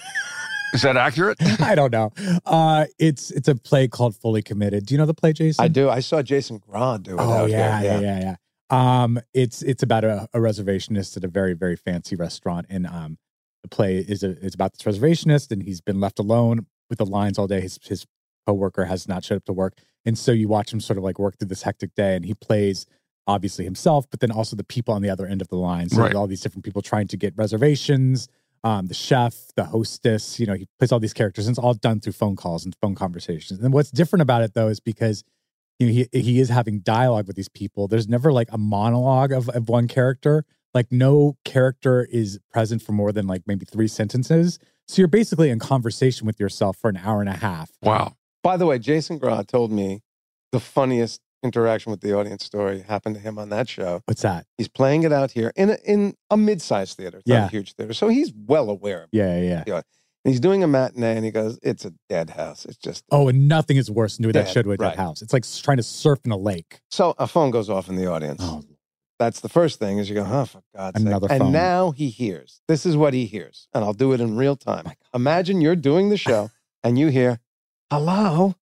Is that accurate? I don't know. Uh, it's it's a play called Fully Committed. Do you know the play, Jason? I do. I saw Jason Grod do it. Oh out yeah, here. yeah, yeah, yeah. Um, it's it's about a, a reservationist at a very very fancy restaurant, and um, the play is a, it's about this reservationist, and he's been left alone with the lines all day. His his coworker has not showed up to work, and so you watch him sort of like work through this hectic day, and he plays obviously himself, but then also the people on the other end of the line. So Right. all these different people trying to get reservations. Um, the chef, the hostess, you know, he plays all these characters, and it's all done through phone calls and phone conversations. And what's different about it, though, is because you know he he is having dialogue with these people. There's never like a monologue of, of one character. Like no character is present for more than like maybe three sentences. So you're basically in conversation with yourself for an hour and a half. Wow. By the way, Jason Grod told me the funniest interaction with the audience story happened to him on that show. What's that? He's playing it out here in a, in a mid-sized theater. It's not Yeah. a huge theater. So he's well aware of it. Yeah, yeah, yeah. Yeah. And he's doing a matinee and he goes, it's a dead house. It's just. Oh, and nothing is worse than doing that Dead, show to a dead right. house. It's like trying to surf in a lake. So a phone goes off in the audience. Oh, That's the first thing is you go, oh, for God's Another sake. phone. And now he hears. This is what he hears. And I'll do it in real time. Imagine you're doing the show and you hear, hello,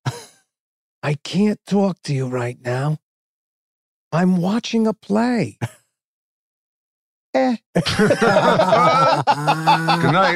I can't talk to you right now. I'm watching a play. Eh. Good night.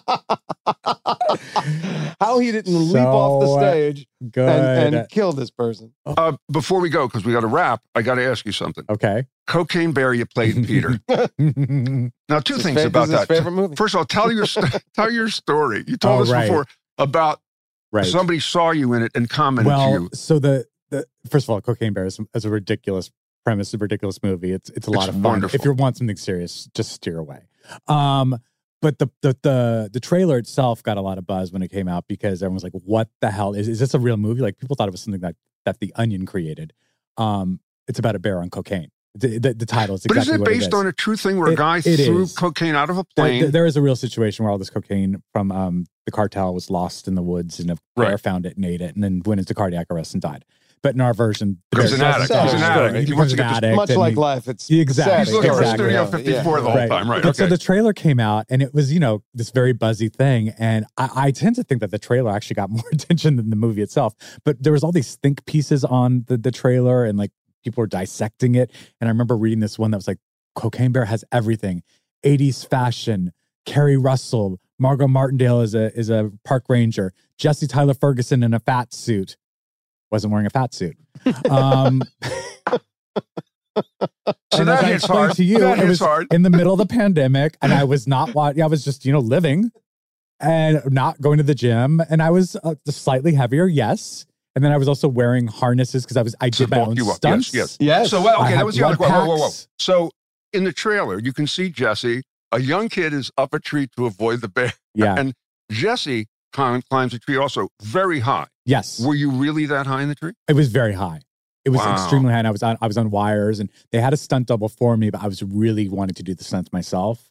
How he didn't leap off the So, uh, stage good. and, and kill this person. Uh, before we go, because we got to wrap, I got to ask you something. Okay. Cocaine Bear, you played Peter. Now, two His things fa- about this is his that. favorite movie. First of all, tell your st- tell your story. You told Oh, us right. before about Right. somebody saw you in it and commented to Well, you. so the, the first of all, Cocaine Bear is, is a ridiculous premise, a ridiculous movie. It's it's a lot It's of fun. wonderful. If you want something serious, just steer away. Um, but the, the the the trailer itself got a lot of buzz when it came out because everyone was like, "What the hell is is this a real movie?" Like people thought it was something that that The Onion created. Um, it's about a bear on cocaine. The, the, the title is But exactly is it what based it is. on a true thing where a It- guy it threw is. cocaine out of a There- plane? there- there is a real situation where all this cocaine from um, the cartel was lost in the woods, and a bear Right. found it and ate it, and then went into cardiac arrest and died. But in our version, the He's bear an addict. Sad He's an story. addict. He He becomes wants to an get this- addict. Much and like he- life, it's Exactly. sad He's looking story. for Studio Yeah, fifty-four yeah. the whole Right. time, right? But so Okay. the trailer came out, and it was, you know, this very buzzy thing. And I, I tend to think that the trailer actually got more attention than the movie itself. But there was all these think pieces on the, the trailer, and like people were dissecting it. And I remember reading this one that was like, Cocaine Bear has everything: eighties fashion, Carrie Russell, Margot Martindale is a is a park ranger, Jesse Tyler Ferguson in a fat suit. wasn't wearing a fat suit. Um, So and that as I hits explained hard. to you, That it hits was hard. in the middle of the pandemic, and I was not watching. I was just, you know, living and not going to the gym, and I was uh, slightly heavier, yes. And then I was also wearing harnesses because I was I To did my bulk own you up. stunts. Yes, yes. Yes. So, well, I okay, had that was the other blood question. Whoa, whoa, whoa. packs. So, in the trailer, you can see Jesse. A young kid is up a tree to avoid the bear. Yeah. And Jesse climb, climbs a tree also very high. Yes. Were you really that high in the tree? It was very high. It was Wow. extremely high. And I was on I was on wires, and they had a stunt double for me, but I was really wanting to do the stunts myself.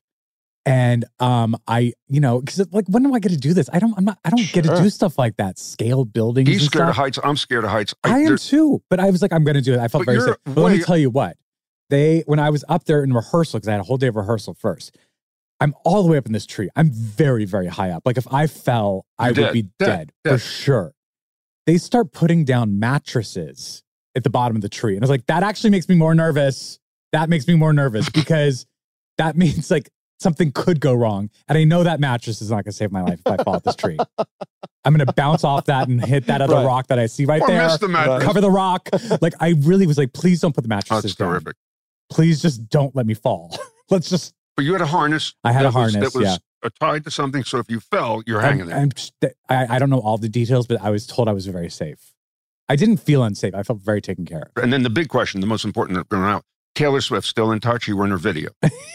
And um, I, you know, because like, when do I get to do this? I don't. I'm not. I don't get to Sure. do stuff like that. Scale buildings. He's and scared of stuff. heights. I'm scared of heights. I am there- too. But I was like, I'm going to do it. I felt But very you're safe. But let me way- tell you what. They when I was up there in rehearsal, because I had a whole day of rehearsal first. I'm all the way up in this tree. I'm very, very high up. Like if I fell, I You're would dead. be Dead. dead, Dead. for sure. They start putting down mattresses at the bottom of the tree. And I was like, that actually makes me more nervous. That makes me more nervous because that means like something could go wrong. And I know that mattress is not going to save my life if I fall off this tree. I'm going to bounce off that and hit that other Right. rock that I see right Or there. miss the mattress. Cover the rock. Like I really was like, please don't put the Oh, mattresses that's down. terrific. Please just don't let me fall. Let's just. But you had a harness. I had that a harness, Was, that was yeah. uh, tied to something. So if you fell, you're hanging there. I'm, I'm, I, I don't know all the details, but I was told I was very safe. I didn't feel unsafe. I felt very taken care of. And then the big question, the most important that going out, Taylor Swift still in touch. You were in her video.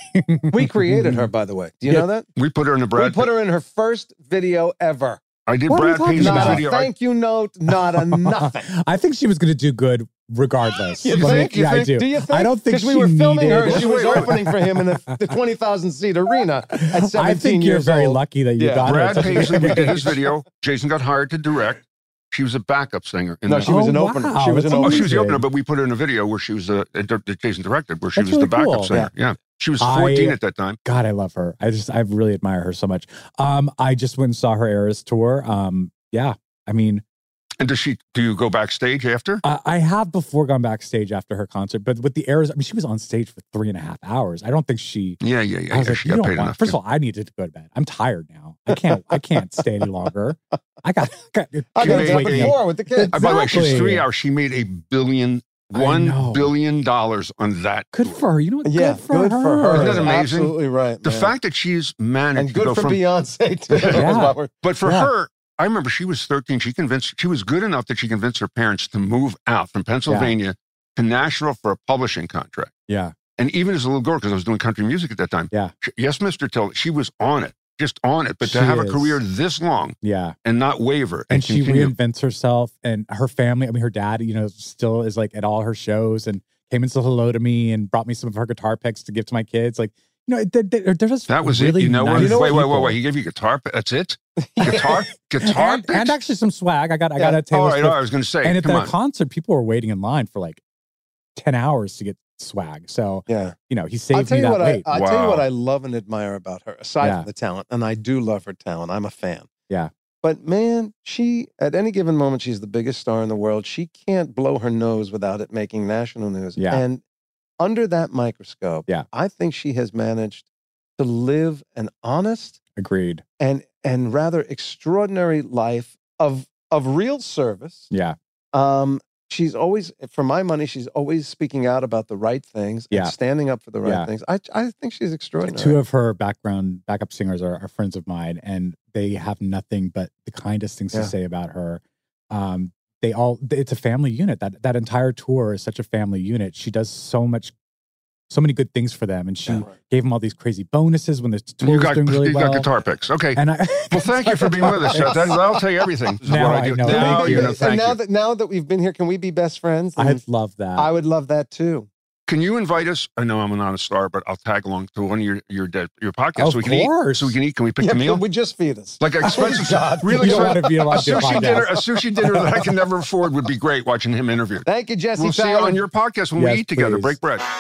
We created her, by the way. Do you Yeah. know that? We put her in the Brad. We put her in her first video ever. I did What are you Brad talking Paisley's Not about? a video. I- thank you note, not a nothing. I think she was going to do good regardless. You Let me- think? You yeah, I think? do. Do you think? I don't think Because we she were filming her. needed- She was Wait, wait, opening for him in the, the twenty thousand seat arena at seventeen I think you're years very old. lucky that you Yeah. got Brad her. at such a Paisley, we young did his age. video. Jason got hired to direct. She was a backup singer. In No, the, she was Oh, an opener. wow. She was an That's Oh, opener. she was the amazing. opener, but we put her in a video where she was the that Jason directed, where she That's was the really backup cool. singer. Yeah. She was I- fourteen at that time. God, I love her. I just, I really admire her so much. Um, I just went and saw her Eras tour. Um, yeah, I mean, And does she? Do you go backstage after? I, I have before gone backstage after her concert, but with the Eras, I mean, she was on stage for three and a half hours. I don't think she. Yeah, yeah, yeah. I was yeah like, she you got don't paid want. enough. First of all, I needed to go to bed. I'm tired now. I can't. I can't stay any longer. I got. got I She got made up a- before with the kids. Uh, by the way, she's Exactly. three hours. She made a billion, I one know. billion dollars on that. Good tour. for her. You know what? Yeah, good for good her. for her. Isn't that That's amazing? Absolutely right. The man. fact that she's managed and to good go for from, Beyonce too. Yeah. is what we're- but for Yeah. her, I remember she was thirteen. She convinced, she was good enough that she convinced her parents to move out from Pennsylvania to Nashville for a publishing contract. Yeah. And even as a little girl, because I was doing country music at that time. Yeah. She, yes, Mister Till, she was on it, just on it. But to She have a is. career this long Yeah. and not waver and, And she continue. reinvents herself, and her family. I mean, her dad, you know, still is like at all her shows and came and said hello to me and brought me some of her guitar picks to give to my kids. Like, you know, they're, they're, they're just That was really it. You know what? nice Wait, wait, wait, people. wait. He gave you guitar. p- That's it. Guitar, guitar. and, picks? and actually some swag. I got, I Yeah. got a Taylor all right, Swift. all right. I was going to say, and at come the on. concert, people were waiting in line for like ten hours to get swag. So, Yeah. you know, he I'll saved tell me you that what wait. I, I'll tell you Wow. what I love and admire about her, aside Yeah. from the talent, and I do love her talent. I'm a fan. Yeah. But man, she at any given moment, she's the biggest star in the world. She can't blow her nose without it making national news. Yeah. And under that microscope, Yeah. I think she has managed to live an honest Agreed. and and rather extraordinary life of of real service. Yeah. Um, she's always, for my money, she's always speaking out about the right things Yeah. and standing up for the right Yeah. things. I I think she's extraordinary. Two of her background backup singers are, are friends of mine, and they have nothing but the kindest things Yeah. to say about her. Um, they all, it's a family unit. That that entire tour is such a family unit. She does so much, so many good things for them, and she Yeah. gave them all these crazy bonuses when the tour You was got, doing really you well. got guitar picks. Okay. And I, Well, thank you for being with us. That, that'll tell you everything. This is Now what I I do. know. Now Thank you you. know. and Thank now you. that now that we've been here, can we be best friends? And I'd love that. I would love that too. Can you invite us? I know I'm not a star, but I'll tag along to one of your your dead, your podcasts Of so we can course. eat. So we can eat. Can we pick Yeah, the meal? but we just feed us. Like expensive, God. really You don't expensive. want to be A allowed to sushi podcast. dinner, a sushi dinner that I can never afford would be great. Watching him interviewed. Thank you, Jesse. We'll see you Tyler. on your podcast when Yes, we eat together. please. Break bread.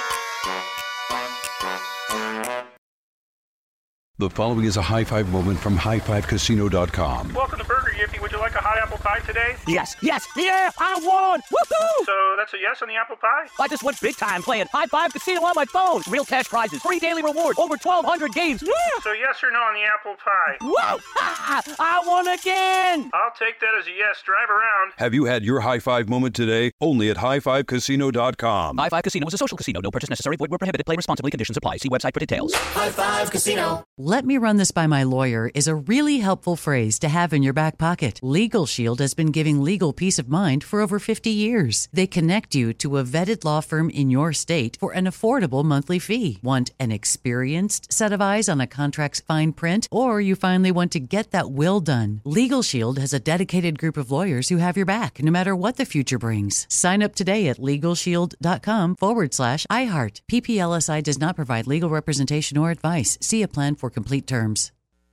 The following is a high five moment from high five casino dot com. Welcome to Burger Yippee. Would you like a hot apple pie today? Yes, yes, yeah, I won! Woohoo! So that's a yes on the apple pie? I just went big time playing High Five Casino on my phone. Real cash prizes, free daily rewards, over twelve hundred games. Yeah! So yes or no on the apple pie? Whoa! Ha! I won again! I'll take that as a yes. Drive around. Have you had your high five moment today? Only at high five casino dot com. High Five Casino is a social casino. No purchase necessary. Void where prohibited. Play responsibly. Conditions apply. See website for details. High Five Casino. Let me run this by my lawyer is a really helpful phrase to have in your back pocket. Legal Shield has been giving legal peace of mind for over fifty years. They connect you to a vetted law firm in your state for an affordable monthly fee. Want an experienced set of eyes on a contract's fine print? Or you finally want to get that will done? Legal Shield has a dedicated group of lawyers who have your back, no matter what the future brings. Sign up today at LegalShield.com forward slash iHeart. P P L S I does not provide legal representation or advice. See a plan for complete terms.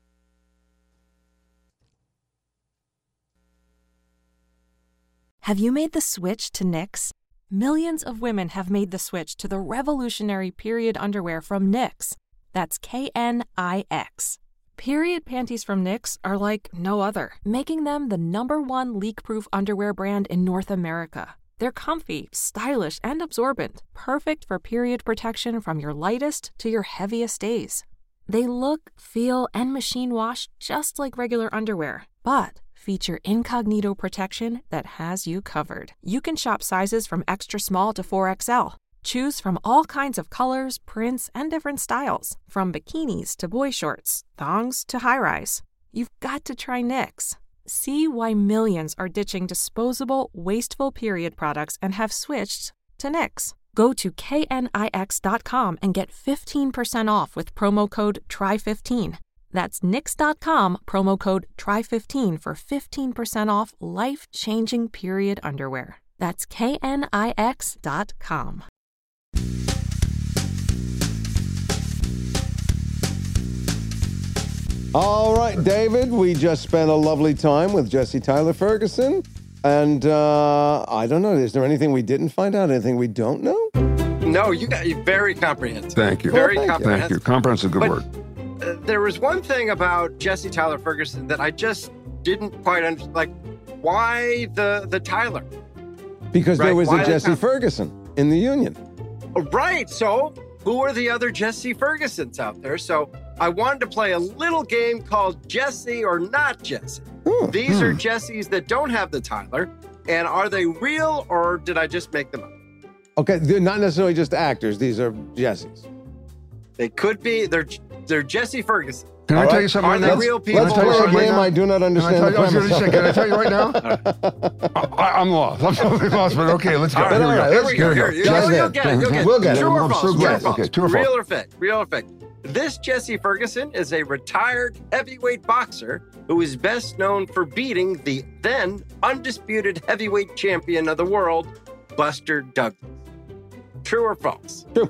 Have you made the switch to Knix? Millions of women have made the switch to the revolutionary period underwear from Knix. That's K N I X. Period panties from Knix are like no other, making them the number one leak-proof underwear brand in North America. They're comfy, stylish, and absorbent, perfect for period protection from your lightest to your heaviest days. They look, feel, and machine wash just like regular underwear, but feature incognito protection that has you covered. You can shop sizes from extra small to four X L. Choose from all kinds of colors, prints, and different styles, from bikinis to boy shorts, thongs to high-rise. You've got to try Knix. See why millions are ditching disposable, wasteful period products and have switched to Knix. Go to K N I X dot com and get fifteen percent off with promo code T R Y fifteen. That's Knix dot com, promo code T R Y fifteen for fifteen percent off life-changing period underwear. That's K N I X dot com. All right, David, we just spent a lovely time with Jesse Tyler Ferguson. And uh, I don't know, is there anything we didn't find out? Anything we don't know? No, you got you very comprehensive. Thank you. Very Thank comprehensive. You. Comprehensive, good but, word. Uh, there was one thing about Jesse Tyler Ferguson that I just didn't quite understand. Like, why the the Tyler? Because right? there was why a Jesse Ferguson in the Union. Right. So who are the other Jesse Fergusons out there? So I wanted to play a little game called Jesse or Not Jesse. Hmm. These hmm. are Jessies that don't have the Tyler. And are they real or did I just make them up? Okay, they're not necessarily just actors. These are Jessies. They could be. They're they're Jesse Ferguson. Can All I right. tell you something Are right they now? real people? Let's play a something game right I do not understand Can I the tell, I was premise. gonna say, can I tell you right now? I, I'm lost. I'm totally lost, but okay, let's go. All right, Here we all right, go. let's Here we go. Here, Go you'll, ahead. you'll get it. You'll get it. We'll get it. True or I'm false? so True glad. or false? Okay, true or false? Real or fake? Real or fake? This Jesse Ferguson is a retired heavyweight boxer who is best known for beating the then undisputed heavyweight champion of the world, Buster Douglas. True or false? True.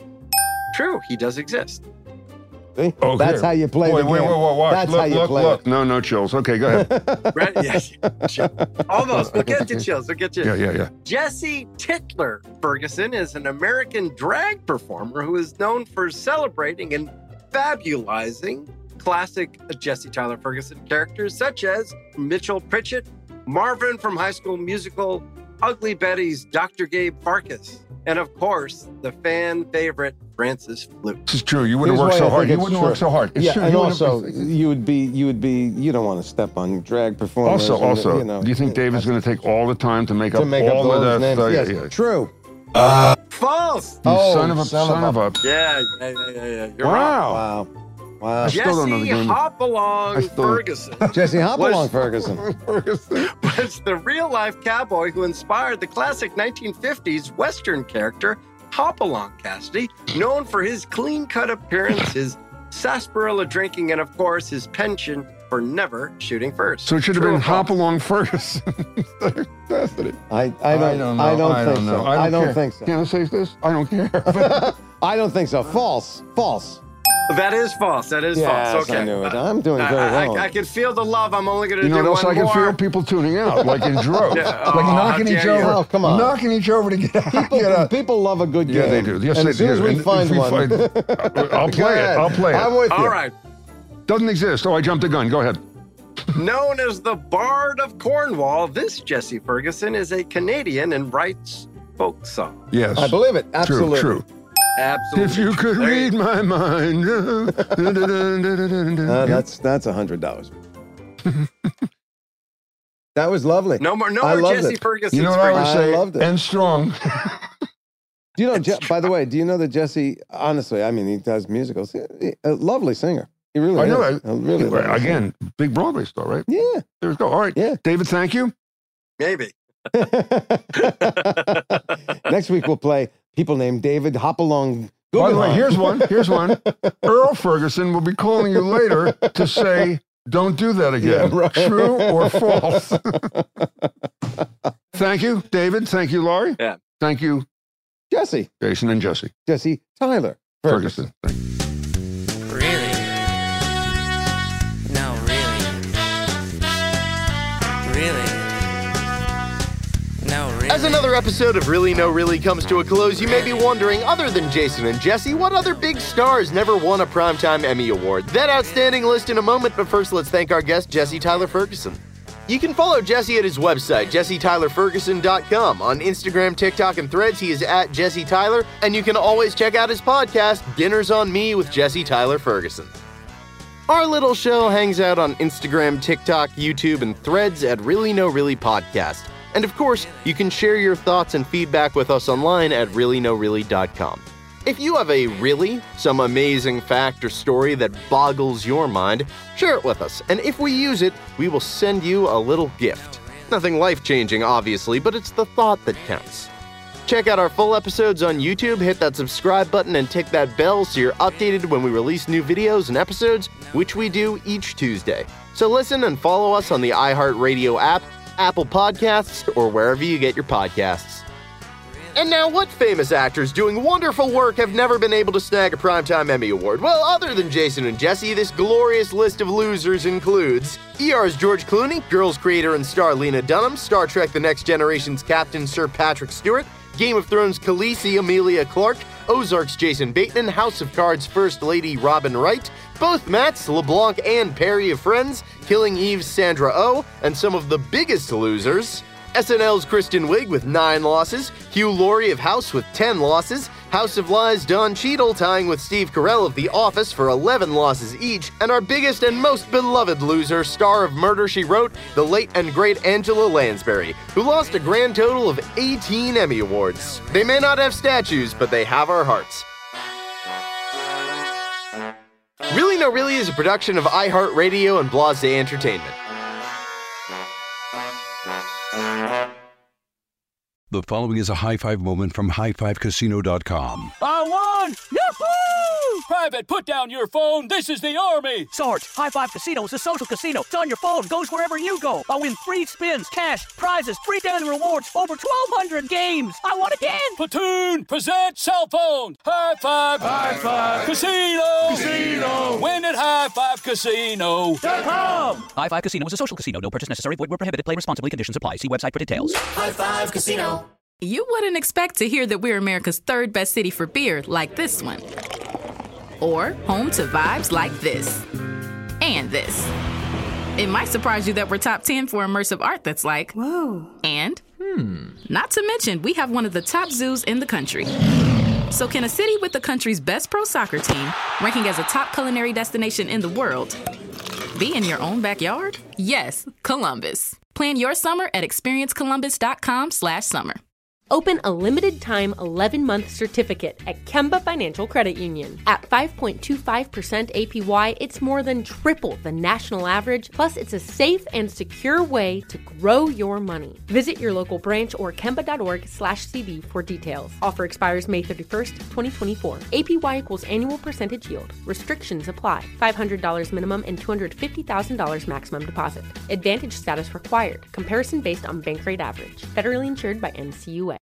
True. He does exist. See? Okay. That's how you play wait, the wait, game. Wait, wait, wait. That's look, how you look, play look. it. No, no chills. Okay, go ahead. Right? Yes. Almost. We'll get to chills. We'll get to Yeah, yeah, yeah. Jesse Titler Ferguson is an American drag performer who is known for celebrating and fabulizing classic Jesse Tyler Ferguson characters such as Mitchell Pritchett, Marvin from High School Musical, Ugly Betty's Doctor Gabe Farkas, and of course, the fan favorite Francis Flute. This is true. You wouldn't Here's work why so I hard. think You it's wouldn't true. work so hard. It's Yeah, true. and You wouldn't- also you would be, you would be, you don't want to step on drag performers. Also, and, also, you know, do you think David's going to take all the time to make to up make all up of those that? names? uh, Yes, yeah, yeah. true. Uh, False. You Oh, son of a son son of of a- a. Yeah, yeah, yeah, yeah. yeah. You're Wow. Wow. Wow. I still don't know the Jesse game. I Hopalong still- Ferguson Jesse Hopalong Was- Ferguson. was the real-life cowboy who inspired the classic nineteen fifties Western character Hopalong Cassidy, known for his clean-cut appearance, his sarsaparilla drinking, and of course his penchant for never shooting first. So it should have True been or false? Hopalong Ferguson. Cassidy. I, I don't, I don't, know. I think don't so. know. I don't care. think so. Can I say this? I don't care. I don't think so. False. False. That is false. That is Yes, false. Okay. I knew it. I'm doing I, very I, well. I, I can feel the love. I'm only going to You know do what else one I can more. feel? People tuning out, like in droves. Yeah. Like Oh, knocking how each dare you. over. Oh, come on. Knocking each over to get out. People, get out. people love a good game. Yeah, they do. Yes, and they as soon do. as we And find if we one, find- I'll Go play it. ahead. I'll play it. I'm with you. All right. Doesn't exist. Oh, I jumped the gun. Go ahead. Known as the Bard of Cornwall, this Jesse Ferguson is a Canadian and writes folk songs. Yes. I believe it. Absolutely. True, true. Absolutely. If you could There read you- my mind. Uh, that's that's a hundred dollars. That was lovely. No more, no I more loved Jesse it. Ferguson. You know what I would I say? loved it. And strong. Do you know? Je- by the way, do you know that Jesse? Honestly, I mean, he does musicals. He- he- a lovely singer. He really. I know. is. I, A really well, lovely again, big Broadway star, right? singer. Yeah. There we go. All right. Yeah. David, thank you. Maybe. Next week we'll play people named David Hopalong. By the way, here's one. Here's one. Earl Ferguson will be calling you later to say, don't do that again. Yeah, right. True or false? Thank you, David. Thank you, Laurie. Yeah. Thank you, Jesse. Jason and Jesse. Jesse Tyler Ferguson. Ferguson. Thank you. Really? No, really? Really? No, really? As another episode of Really No Really comes to a close, you may be wondering, other than Jason and Jesse, what other big stars never won a Primetime Emmy Award? That outstanding list in a moment, but first let's thank our guest, Jesse Tyler Ferguson. You can follow Jesse at his website, jesse tyler ferguson dot com. On Instagram, TikTok, and Threads, he is at Jesse Tyler, and you can always check out his podcast, Dinners on Me with Jesse Tyler Ferguson. Our little show hangs out on Instagram, TikTok, YouTube, and Threads at Really No Really Podcast. And of course, you can share your thoughts and feedback with us online at really no really dot com. If you have a really, some amazing fact or story that boggles your mind, share it with us, and if we use it, we will send you a little gift. Nothing life-changing, obviously, but it's the thought that counts. Check out our full episodes on YouTube, hit that subscribe button, and tick that bell so you're updated when we release new videos and episodes, which we do each Tuesday. So listen and follow us on the iHeartRadio app, Apple Podcasts, or wherever you get your podcasts. And now, what famous actors doing wonderful work have never been able to snag a Primetime Emmy Award? Well, other than Jason and Jesse, this glorious list of losers includes E R's George Clooney, Girls creator and star Lena Dunham, Star Trek The Next Generation's Captain Sir Patrick Stewart, Game of Thrones Khaleesi Amelia Clark, Ozark's Jason Bateman, House of Cards First Lady Robin Wright, both Matts, LeBlanc and Perry of Friends, Killing Eve's Sandra Oh, and some of the biggest losers: S N L's Kristen Wiig with nine losses, Hugh Laurie of House with ten losses, House of Lies' Don Cheadle tying with Steve Carell of The Office for eleven losses each, and our biggest and most beloved loser, star of Murder, She Wrote, the late and great Angela Lansbury, who lost a grand total of eighteen Emmy Awards. They may not have statues, but they have our hearts. Really No Really is a production of iHeartRadio and Blase Entertainment. The following is a high five moment from high five casino dot com. I won! Yahoo! Private, put down your phone. This is the Army. Sarge, High Five Casino is a social casino. It's on your phone. Goes wherever you go. I win free spins, cash, prizes, free daily rewards, over twelve hundred games. I won again. Platoon, present cell phone. High Five. High Five. Casino. Casino. Win at high five casino dot com. High Five Casino is a social casino. No purchase necessary. Void where prohibited. Play responsibly. Conditions apply. See website for details. High Five Casino. You wouldn't expect to hear that we're America's third best city for beer like this one. Or home to vibes like this. And this. It might surprise you that we're top ten for immersive art that's like, whoa. And, hmm. Not to mention, we have one of the top zoos in the country. So can a city with the country's best pro soccer team, ranking as a top culinary destination in the world, be in your own backyard? Yes, Columbus. Plan your summer at experience columbus dot com slash summer. Open a limited-time eleven-month certificate at Kemba Financial Credit Union. At five point two five percent A P Y, it's more than triple the national average, plus it's a safe and secure way to grow your money. Visit your local branch or kemba.org slash CD for details. Offer expires May thirty-first, twenty twenty-four. A P Y equals annual percentage yield. Restrictions apply. five hundred dollars minimum and two hundred fifty thousand dollars maximum deposit. Advantage status required. Comparison based on bank rate average. Federally insured by N C U A.